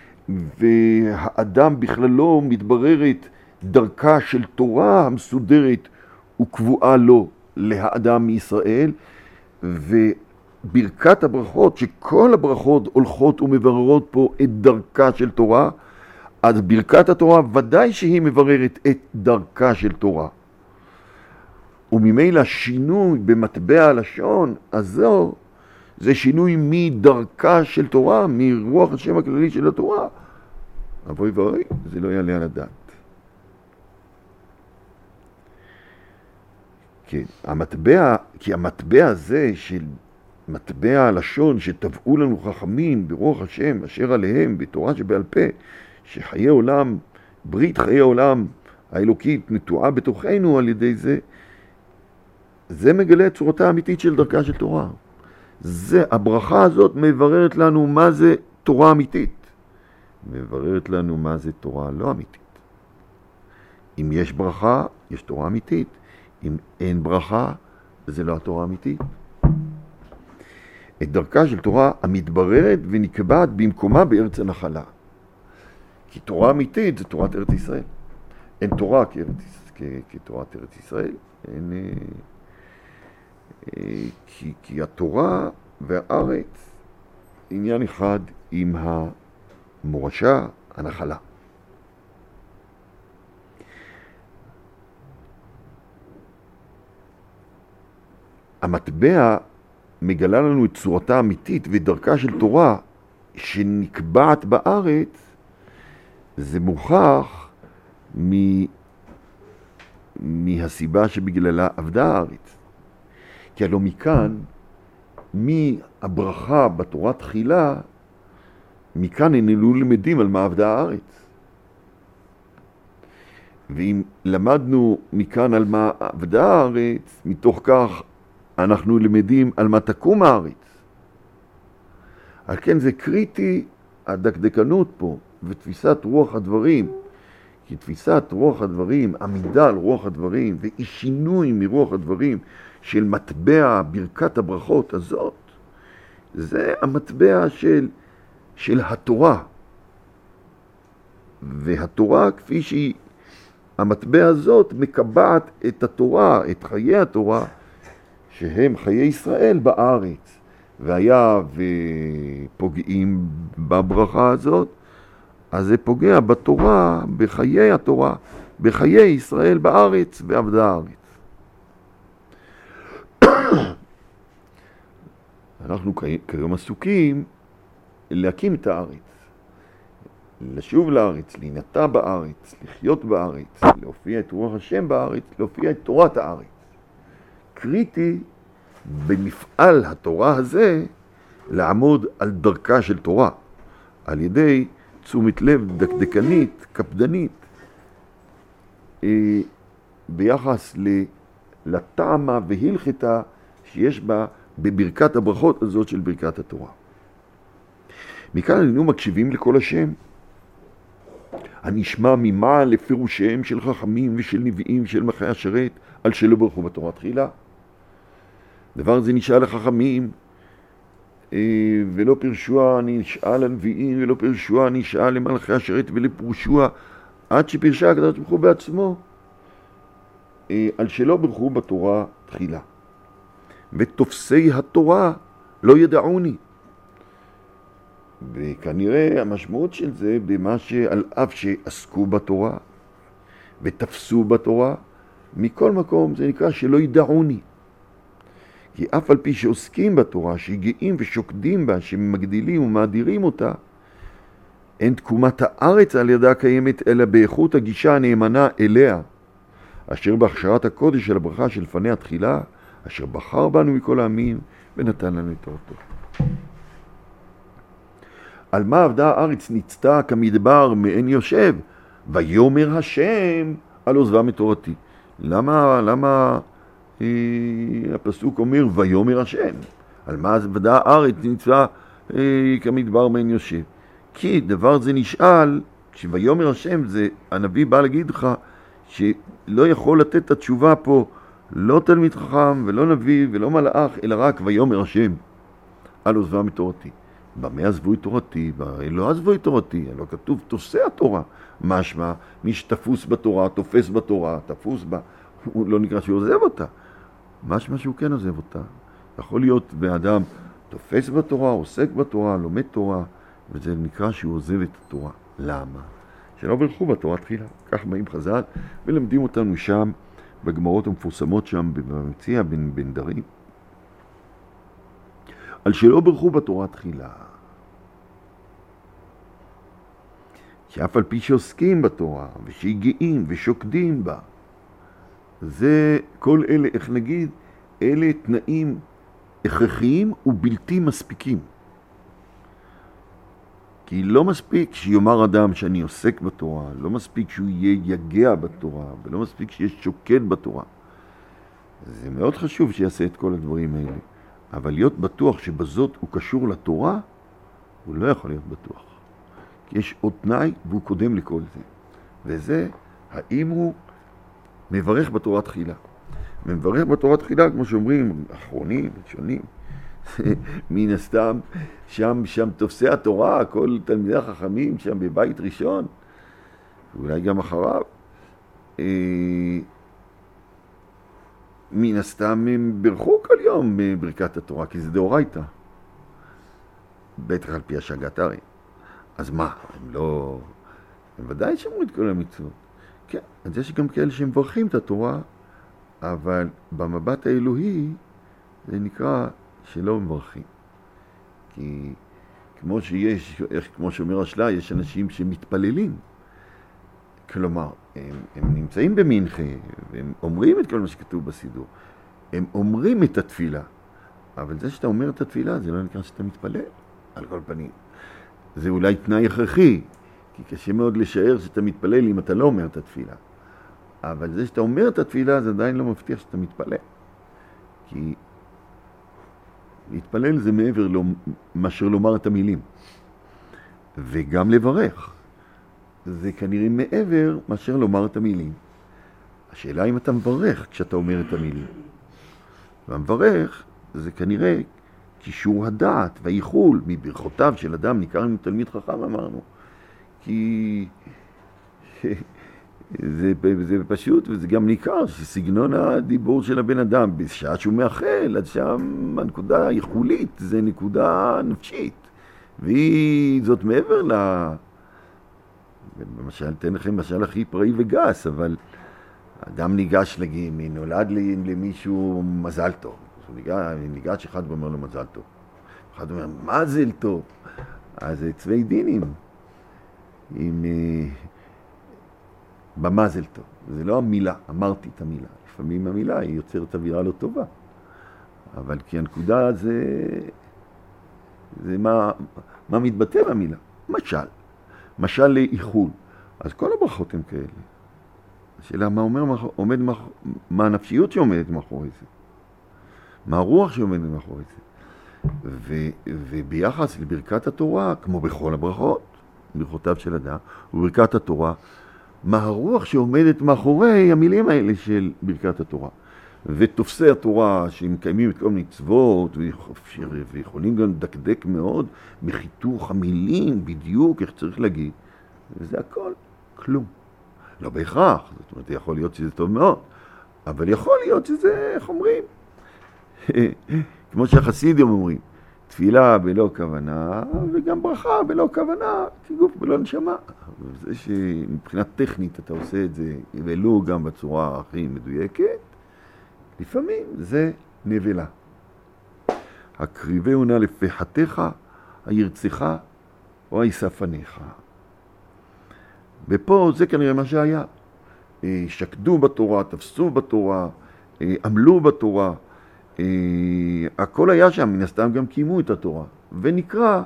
והאדם בכללו מתבררת דרכה של תורה המסודרת וקבועה לו לאדם מישראל, וברכת הברכות, שכל הברכות הולכות ומבררות פה את דרכה של תורה, אז ברכת התורה ודאי שהיא מבררת את דרכה של תורה. וממילא שינוי במטבע הלשון, אז זה שינוי מדרכה של תורה, מרוח השם הכללי של התורה. אבוי ואוי, זה לא יעלה על הדעת. כן, כי המטבע הזה של מטבע הלשון שטבעו לנו חכמים ברוח השם אשר עליהם בתורה שבעל פה, שחיי עולם, ברית חיי עולם האלוקית נטועה בתוכנו על ידי זה, זה מגלה את צורתה האמיתית של דרכה של תורה. הברכה הזאת מבררת לנו מה זה תורה אמיתית. מבררת לנו מה זה תורה לא אמיתית. אם יש ברכה, יש תורה אמיתית. אם אין ברכה, זה לא התורה האמיתית. את דרכה של תורה המתבררת ונקבעת במקומה בארץ הנחלה. כי תורה אמיתית זה תורת ארץ ישראל. אין תורה כתורת ארץ ישראל. כי התורה והארץ עניין אחד עם המורשה, הנחלה. המטבע מגלה לנו את צורתה האמיתית ודרכה של תורה שנקבעת בארץ. זה מוכח מהסיבה שבגללה עבדה הארץ. כי הלא מכאן, מהברכה בתורה תחילה, מכאן איננו למדים על מה עבדה הארץ. ואם למדנו מכאן על מה עבדה הארץ, מתוך כך אנחנו למדים על מה תקום הארץ. על כן זה קריטי הדקדקנות פה ותפיסת רוח הדברים. כי תפיסת רוח הדברים, עמידה על רוח הדברים ואי שינוי מרוח הדברים של מטבע ברכת הברכות הזאת, זה המטבע של התורה. והתורה כפי שהיא, המטבע הזאת מקבעת את התורה, את חיי התורה, שהם חיי ישראל בארץ. והיה ופוגעים בברכה הזאת, אז זה פוגע בתורה, בחיי התורה, בחיי ישראל בארץ ועבדה הארץ. אנחנו כיום עסוקים להקים את הארץ, לשוב לארץ, להינטע בארץ, לחיות בארץ, להופיע את רוח השם בארץ, להופיע את תורת הארץ. קריטי במפעל התורה הזה לעמוד על דרכה של תורה, על ידי תשומת לב דקדקנית, קפדנית, ביחס לטעמה והלכתה שיש בה בברכת הברכות הזאת של ברכת התורה. מכאן אנו מקשיבים לכל השם, הנשמע ממעל לפירושיהם של חכמים ושל נביאים של מלכי השרת, על שלא ברכו בתורה תחילה. דבר זה נשאל לחכמים, ולא פירשוה נשאל לנביאים, ולא פירשוה נשאל למלכי השרת ולפרושוה, עד שפירשה הקדוש ברוך הוא בעצמו, על שלא ברכו בתורה תחילה. ותופסי התורה לא ידעוני. וכנראה המשמעות של זה במה שעל אף שעסקו בתורה ותפסו בתורה, מכל מקום זה נקרא שלא ידעוני. כי אף על פי שעוסקים בתורה, שגאים ושוקדים בה, שמגדילים ומאדירים אותה, אין תקומת הארץ על ידה קיימת, אלא באיכות הגישה הנאמנה אליה, אשר בהכשרת הקודש של הברכה של פני התחילה, אשר בחר בנו מכל העמים ונתן לנו את תורתו. על מה עבדה הארץ ניצתה כמדבר מעין יושב, ויאמר השם על עוזבה מתורתי. למה הפסוק אומר ויאמר השם? על מה עבדה הארץ ניצתה כמדבר מעין יושב? כי דבר זה נשאל, שויאמר השם זה, הנביא בא להגיד לך שלא יכול לתת את התשובה פה, לא תלמיד חכם ולא נביא ולא מלאך, אלא רק ויאמר השם על עוזבה מתורתי. במה עזבו את תורתי? לא עזבו את תורתי, לא כתוב תופסי התורה. משמע, מי שתפוס בתורה, תופס בתורה, תפוס בה, הוא לא נקרא שהוא עוזב אותה. משמע שהוא כן עוזב אותה. יכול להיות באדם תופס בתורה, עוסק בתורה, לומד תורה, וזה נקרא שהוא עוזב את התורה. למה? שלא ברכו בתורה תחילה. כך באים חז"ל ולמדים אותנו שם, בגמרות המפורסמות שם, במציע בן דרים. על שלא ברכו בתורה תחילה. שאף על פי שעוסקים בתורה, ושיגעים ושוקדים בה, זה כל אלה, איך נגיד, אלה תנאים הכרחיים ובלתי מספיקים. כי לא מספיק שיאמר אדם שאני עוסק בתורה, לא מספיק שהוא יהיה יגע בתורה, ולא מספיק שיהיה שוקד בתורה. זה מאוד חשוב שיעשה את כל הדברים האלה. אבל להיות בטוח שבזאת הוא קשור לתורה, הוא לא יכול להיות בטוח. כי יש עוד תנאי והוא קודם לכל זה. וזה, האם הוא מברך בתורה תחילה. מברך בתורה תחילה, כמו שאומרים, אחרונים, שונים, מן הסתם, שם תופסי התורה, כל תלמידי החכמים שם בבית ראשון, ואולי גם אחריו, מן הסתם הם ברכו כל יום בברכת התורה, כי זה דאורייתא. בטח על פי השגת הרי. אז מה, הם לא... הם ודאי שמרו את כל המצוות. כן, אז יש גם כאלה שמברכים את התורה, אבל במבט האלוהי זה נקרא שלא מברכים. כי כמו שיש, כמו שאומר השלה, יש אנשים שמתפללים. כלומר, הם נמצאים במנחה, והם אומרים את כל מה שכתוב בסידור. הם אומרים את התפילה. אבל זה שאתה אומר את התפילה, זה לא נקרא שאתה מתפלל, על כל פנים. זה אולי תנאי הכרחי, כי קשה מאוד לשער שאתה מתפלל אם אתה לא אומר את התפילה. אבל זה שאתה אומר את התפילה, זה עדיין לא מבטיח שאתה מתפלל. כי להתפלל זה מעבר מאשר לומר את המילים. וגם לברך. זה כנראה מעבר מאשר לומר את המילים. השאלה אם אתה מברך כשאתה אומר את המילים. והמברך זה כנראה קישור הדעת והייחול מברכותיו של אדם ניכר עם תלמיד חכם, אמרנו. כי זה פשוט, וזה גם ניכר שסגנון הדיבור של הבן אדם בשעה שהוא מאחל, עד שם הנקודה הייחולית, זה נקודה נפשית. והיא זאת מעבר למשל, תן לכם משל הכי פראי וגס, אבל אדם ניגש נולד למישהו מזל טוב. ניגש אחד ואומר לו מזל טוב. אחד אומר, מזל טוב. אז זה צווי דינים. במזל טוב. זה לא המילה, אמרתי את המילה. לפעמים המילה היא יוצרת אווירה לא טובה. אבל כי הנקודה זה מה מתבטא במילה. משל לאיחול. אז כל הברכות הן כאלה. השאלה מה הנפשיות שעומדת מאחורי זה. מה הרוח שעומדת מאחורי זה. וביחס לברכת התורה, כמו בכל הברכות, ברכותיו של אדם, וברכת התורה, מה הרוח שעומדת מאחורי המילים האלה של ברכת התורה. ותופסי התורה שמקיימים את כל מיני מצוות, ויכולים גם לדקדק מאוד בחיתוך המילים בדיוק איך צריך להגיד. וזה הכל כלום. לא בהכרח, זאת אומרת, יכול להיות שזה טוב מאוד, אבל יכול להיות שזה, איך אומרים? כמו שהחסידים אומרים, תפילה בלא כוונה, וגם ברכה בלא כוונה, כגוף בלא נשמה. זה שמבחינת טכנית אתה עושה את זה, ולא גם בצורה הכי מדויקת, לפעמים זה נבלה. הקריבי עונה לפחתך, הירצך, או היספניך. ופה זה כנראה מה שהיה. שקדו בתורה, תפסו בתורה, עמלו בתורה, הכל היה שם, מן הסתם גם קיימו את התורה, ונקרא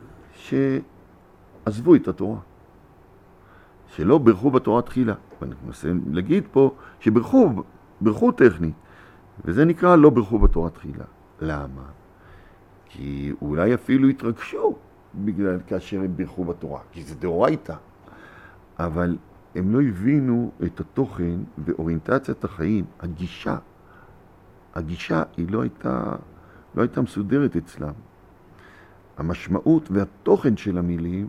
שעזבו את התורה, שלא ברכו בתורה תחילה. ואנחנו ננסה להגיד פה שברכו טכנית, וזה נקרא לא ברכו בתורה תחילה. למה? כי אולי אפילו התרגשו בגלל כאשר הם ברכו בתורה, כי זה דאורייתא. אבל הם לא הבינו את התוכן ואוריינטציית החיים, הגישה היא לא הייתה מסודרת אצלם. המשמעות והתוכן של המילים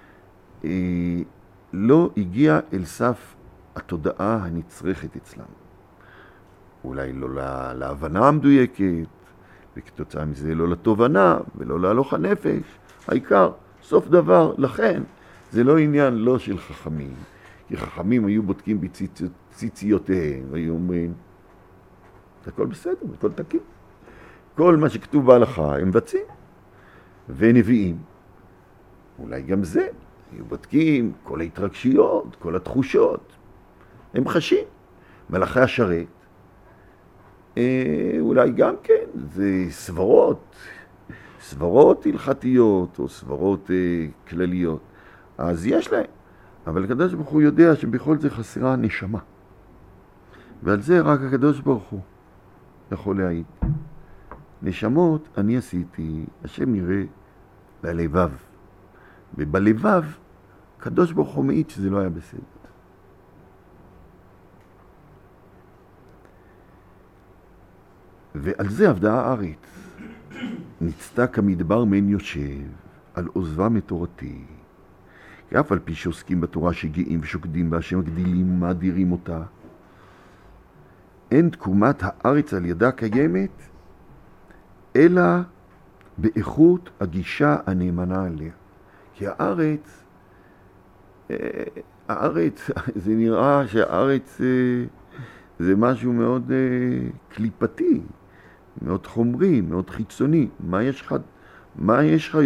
לא הגיע אל סף התודעה הנצרכת אצלם. אולי לא להבנה המדויקת, וכתוצאה מזה לא לתובנה ולא להלוך הנפש. העיקר, סוף דבר, לכן, זה לא עניין לא של חכמים, כי חכמים היו בודקים בציציותיהם, היו אומרים, הכל בסדר, הכל תקין. כל מה שכתוב בהלכה הם מבצעים. ונביאים, אולי גם זה, היו בודקים כל ההתרגשויות, כל התחושות. הם חשים. מלאכי השרת, אולי גם כן, זה סברות הלכתיות או סברות כלליות. אז יש להם. אבל הקדוש ברוך הוא יודע שבכל זה חסרה נשמה. ועל זה רק הקדוש ברוך הוא יכול להעיד. נשמות אני עשיתי, השם יראה בלבב. ובלבב, הקדוש ברוך הוא מעיד שזה לא היה בסדר. ועל זה עבדה הארץ. נצטק המדבר מן יושב, על עוזבם את תורתי. כי אף על פי שעוסקים בתורה שגאים ושוקדים בה, שמגדילים ומאדירים אותה, אין תקומת הארץ על ידה קיימת, אלא באיכות הגישה הנאמנה עליה. כי הארץ, זה נראה שהארץ זה משהו מאוד קליפתי, מאוד חומרי, מאוד חיצוני. מה יש לך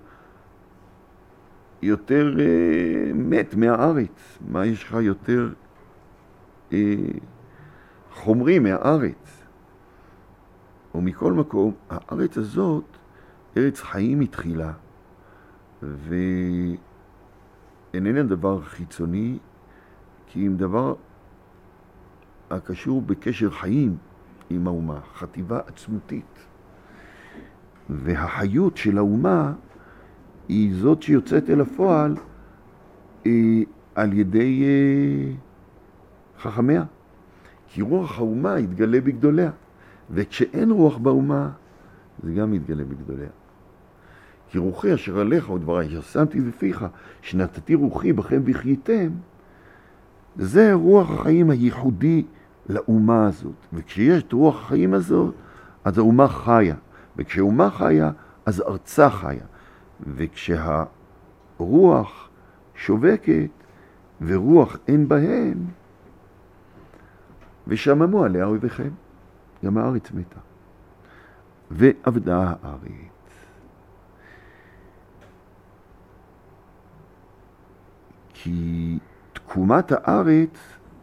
יותר מת מהארץ? מה יש לך יותר חומרי מהארץ? ומכל מקום, הארץ הזאת, ארץ חיים מתחילה, ואיננה דבר חיצוני, כי אם דבר הקשור בקשר חיים עם האומה, חטיבה עצמותית. והחיות של האומה היא זאת שיוצאת אל הפועל על ידי חכמיה. כי רוח האומה יתגלה בגדוליה, וכשאין רוח באומה, זה גם יתגלה בגדוליה. כי רוחי אשר עליך ודברי ששמתי בפיך, שנתתי רוחי בכם וחייתם, זה רוח החיים הייחודי לאומה הזאת. וכשיש את רוח החיים הזאת, אז האומה חיה. וכשהאומה חיה, אז ארצה חיה. וכשהרוח שובקת ורוח אין בהם, ושממו עליה אויביכם, גם הארץ מתה. ועבדה הארץ. כי תקומת הארץ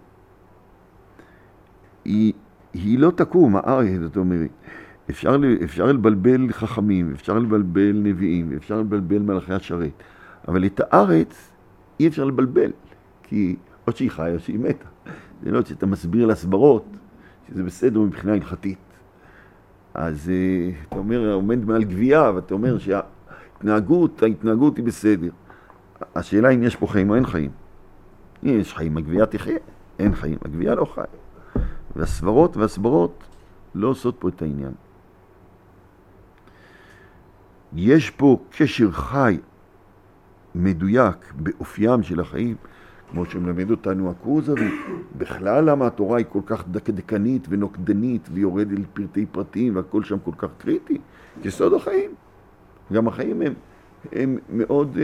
היא לא תקום, הארץ, זאת אומרת, אפשר לבלבל חכמים, אפשר לבלבל נביאים, אפשר לבלבל מלאכי השרת, אבל את הארץ אי אפשר לבלבל, כי או שהיא חיה או שהיא מתה. זה לא שאתה מסביר להסברות, שזה בסדר מבחינה הלכתית. אז אתה אומר, עומד מעל גבייה, ואתה אומר שההתנהגות היא בסדר. השאלה אם יש פה חיים או אין חיים. אם יש חיים, הגבייה תחיה, אין חיים, הגבייה לא חי. והסברות לא עושות פה את העניין. יש פה קשר חי מדויק באופיים של החיים, כמו שמלמד אותנו הכוזרי. בכלל למה התורה היא כל כך דקדקנית ונוקדנית ויורדת לפרטי פרטים והכל שם כל כך קריטי? יסוד החיים. גם החיים הם מאוד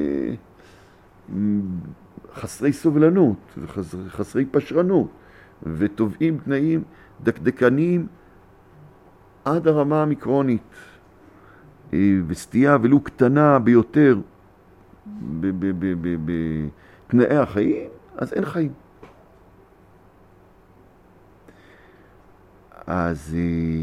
חסרי סובלנות וחסרי פשרנות, וטובעים תנאים דקדקניים עד הרמה המיקרונית, וסטייה ולו קטנה ביותר בתנאי החיים, אז אין חיים. אז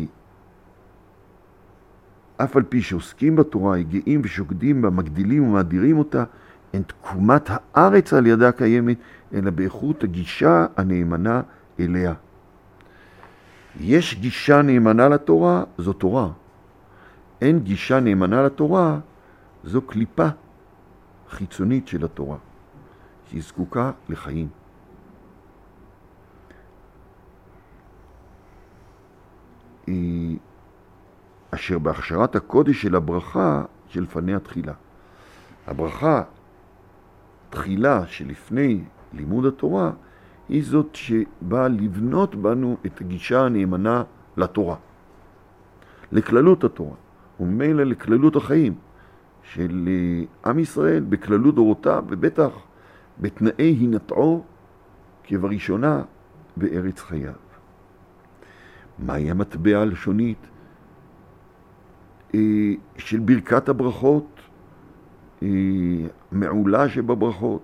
אף על פי שעוסקים בתורה, גאים ושוקדים בה, מגדילים ומאדירים אותה, אין תקומת הארץ על ידה קיימת, אלא באיכות הגישה הנאמנה אליה. יש גישה נאמנה לתורה, זו תורה. אין גישה נאמנה לתורה, זו קליפה חיצונית של התורה, שהיא זקוקה לחיים. אשר בהכשרת הקודש של הברכה שלפניה תחילה. הברכה תחילה שלפני לימוד התורה היא זאת שבאה לבנות בנו את הגישה הנאמנה לתורה, לכללות התורה, וממילא לכללות החיים של עם ישראל בכללות דורותיו, ובטח בתנאי הינטעו כבראשונה בארץ חייו. מהי המטבע הלשונית של ברכת הברכות, מעולה שבברכות,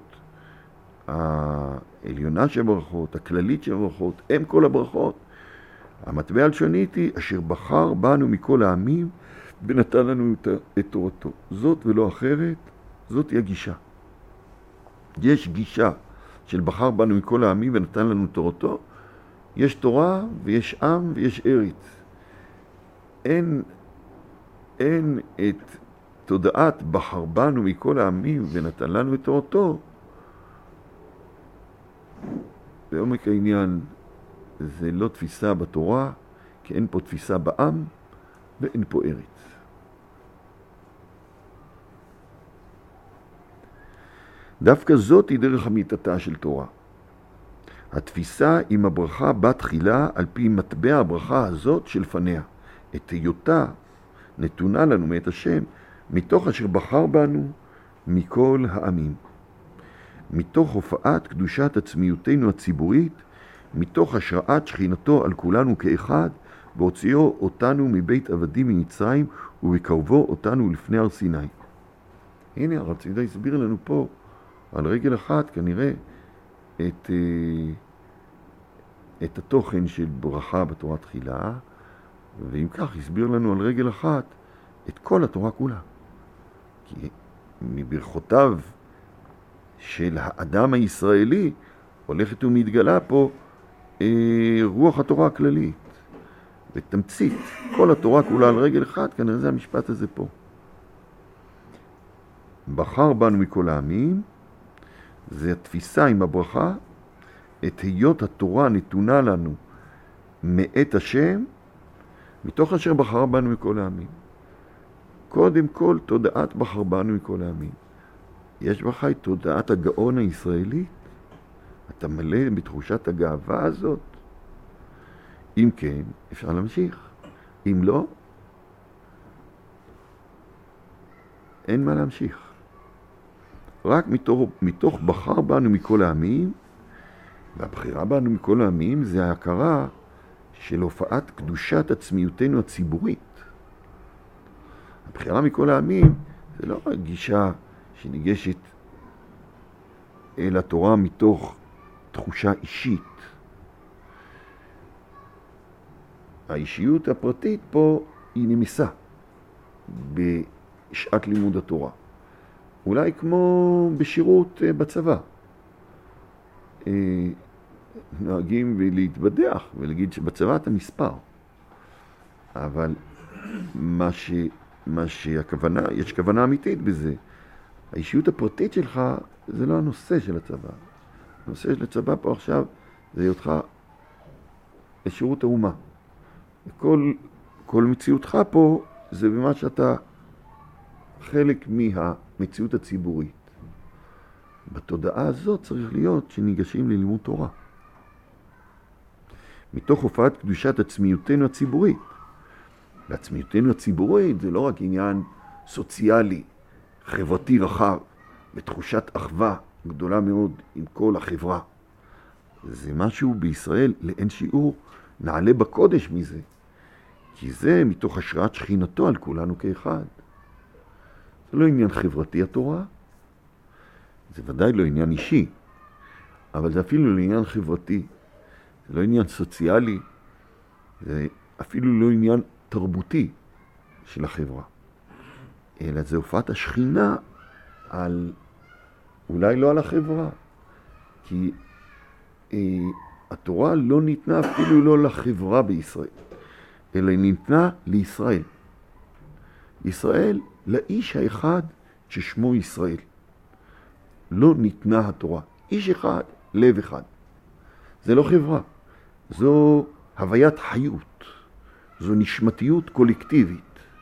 העליונה שבברכות, הכללית שבברכות, הם כל הברכות? המטבע הלשונית היא אשר בחר בנו מכל העמים ונתן לנו את תורתו. זאת ולא אחרת, זאת היא הגישה. יש גישה של בחר בנו מכל העמים ונתן לנו תורתו. יש תורה ויש עם ויש ארץ. אין את תודעת בחר בנו מכל העמים ונתן לנו את תורתו. בעומק העניין זה לא תפיסה בתורה, כי אין פה תפיסה בעם ואין פה ארץ. דווקא זאת היא דרך אמיתתה של תורה. התפיסה עם הברכה באה תחילה על פי מטבע הברכה הזאת שלפניה. את היותה נתונה לנו מאת השם, מתוך אשר בחר בנו מכל העמים. מתוך הופעת קדושת עצמיותנו הציבורית, מתוך השראת שכינתו על כולנו כאחד, והוציאו אותנו מבית עבדים ממצרים, ובקרבו אותנו לפני הר סיני. הנה, הרב צבי יהודה הסביר לנו פה, על רגל אחת כנראה, את התוכן של ברכה בתורה תחילה, ואם כך הסביר לנו על רגל אחת את כל התורה כולה. כי מברכותיו של האדם הישראלי הולכת ומתגלה פה רוח התורה הכללית. בתמצית, כל התורה כולה על רגל אחת, כנראה זה המשפט הזה פה. בחר בנו מכל העמים, זה התפיסה עם הברכה, את היות התורה נתונה לנו מאת השם, מתוך אשר בחר בנו מכל העמים. קודם כל, תודעת בחר בנו מכל העמים. יש בך את תודעת הגאון הישראלית? אתה מלא בתחושת הגאווה הזאת? אם כן, אפשר להמשיך. אם לא, אין מה להמשיך. רק מתוך בחר בנו מכל העמים, והבחירה בנו מכל העמים זה ההכרה של הופעת קדושת עצמיותנו הציבורית. הבחירה מכל העמים זה לא רק גישה שניגשת אל התורה מתוך תחושה אישית. האישיות הפרטית פה היא נמסה בשעת לימוד התורה. אולי כמו בשירות בצבא. נוהגים להתבדח ולהגיד שבצבא אתה מספר. אבל מה שהכוונה, יש כוונה אמיתית בזה. האישיות הפרטית שלך זה לא הנושא של הצבא. הנושא של הצבא פה עכשיו זה היותך לשירות האומה. כל מציאותך פה זה במה שאתה חלק מהמציאות הציבורית. בתודעה הזאת צריך להיות שניגשים ללימוד תורה. מתוך הופעת קדושת עצמיותנו הציבורית. ועצמיותנו הציבורית זה לא רק עניין סוציאלי, חברתי רחב, בתחושת אחווה גדולה מאוד עם כל החברה. זה משהו בישראל לאין שיעור נעלה בקודש מזה. כי זה מתוך השראת שכינתו על כולנו כאחד. זה לא עניין חברתי התורה, זה ודאי לא עניין אישי, אבל זה אפילו לא עניין חברתי, זה לא עניין סוציאלי, זה אפילו לא עניין תרבותי של החברה. אלא זה הופעת השכינה על, אולי לא על החברה, כי התורה לא ניתנה אפילו לא לחברה בישראל, אלא ניתנה לישראל. ישראל לאיש האחד ששמו ישראל. לא ניתנה התורה. איש אחד, לב אחד. זה לא חברה. זו הוויית חיות. זו נשמתיות קולקטיבית.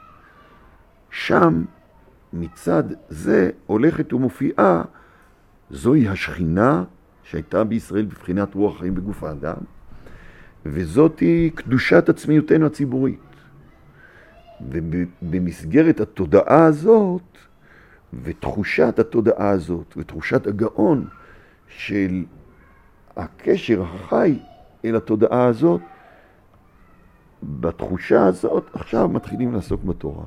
שם, מצד זה, הולכת ומופיעה, זוהי השכינה שהייתה בישראל בבחינת רוח חיים בגוף האדם, וזאת היא קדושת עצמיותנו הציבורית. ובמסגרת התודעה הזאת, ותחושת התודעה הזאת, ותחושת הגאון של הקשר החי אל התודעה הזאת, בתחושה הזאת עכשיו מתחילים לעסוק בתורה.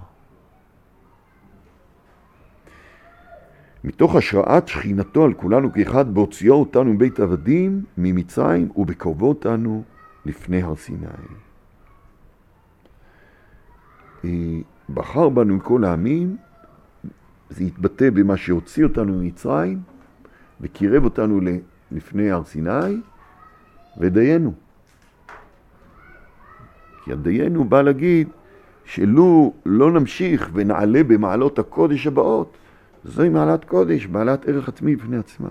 מתוך השראת שכינתו על כולנו כאחד, בהוציאו אותנו מבית עבדים ממצרים ובקרבו אותנו לפני הר סיני. בחר בנו מכל העמים, זה יתבטא במה שהוציא אותנו ממצרים וקירב אותנו לפני הר סיני ודיינו. כי הדיינו בא להגיד שלו לא נמשיך ונעלה במעלות הקודש הבאות, זוהי מעלת קודש, בעלת ערך עצמי בפני עצמה.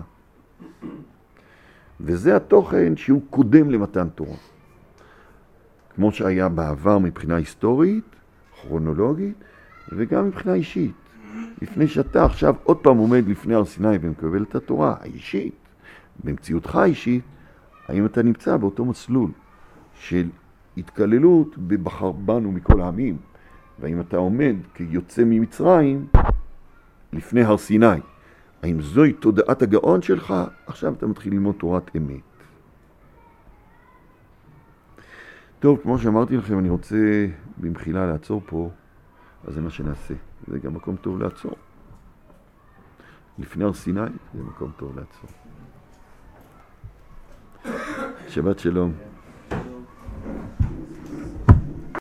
וזה התוכן שהוא קודם למתן תורה. כמו שהיה בעבר מבחינה היסטורית, כרונולוגית, וגם מבחינה אישית. לפני שאתה עכשיו עוד פעם עומד לפני הר סיני ומקבל את התורה האישית, במציאותך האישית, האם אתה נמצא באותו מסלול של התקללות בבחר בנו מכל העמים, והאם אתה עומד כיוצא ממצרים לפני הר סיני, האם זוהי תודעת הגאון שלך? עכשיו אתה מתחיל ללמוד תורת אמת. טוב, כמו שאמרתי לכם, אני רוצה במחילה לעצור פה, אז זה מה שנעשה. זה גם מקום טוב לעצור. לפני הר סיני זה מקום טוב לעצור. שבת שלום.